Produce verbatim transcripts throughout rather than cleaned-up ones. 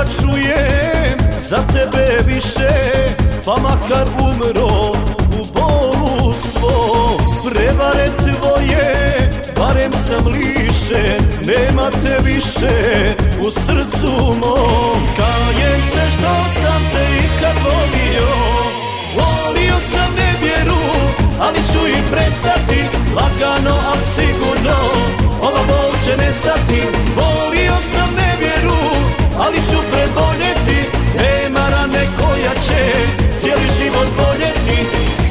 da čujem za tebe više, pa makar umro u bolu svom. Prevare tvoje, barem sam lišen, nema te više u srcu mom. Kajem se što sam te ikad volio, volio sam nevjeru, ali ću i prestati, lagano al sigurno, ova bol će nestati. Volio sam nevjeru, ali ću preboljeti, nema rane koja će cijeli život boljeti.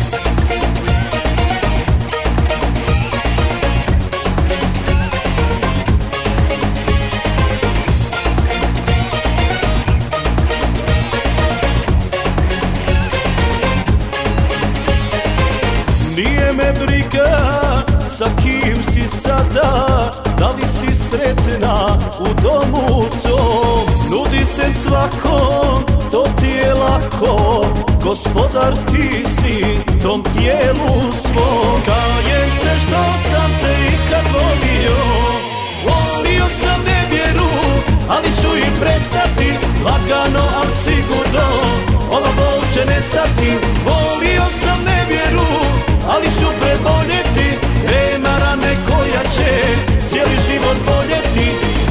Nije me briga sa kim si sada, da li si sretna u domu tom. Nudi se svakom, to ti je lako, gospodar ti si tom tijelu svom. Kajem se što sam te ikad volio, volio sam nevjeru, ali ću i prestati, lagano al sigurno, ova bol će nestati. Volio sam nevjeru, ali ću preboljeti, nema rane koja će cijeli život boljeti.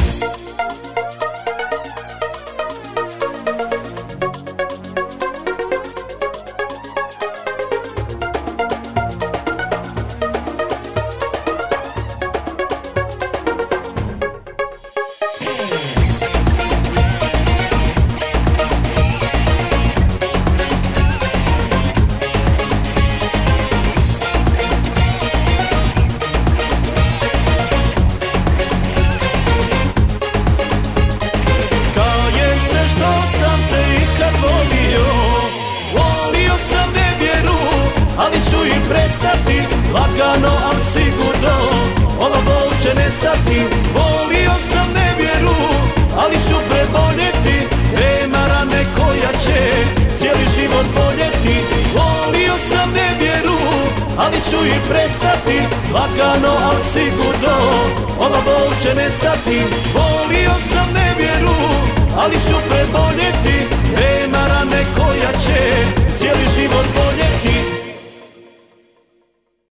Volio sam nevjeru, ali ću i prestati, lagano al sigurno, ova bol će nestati. Volio sam nevjeru, ali ću preboljeti, nema rane koja će cijeli život boljeti. Volio sam nevjeru, ali ću i prestati, lagano al sigurno, ova bol će nestati. Volio sam nevjeru, ali ću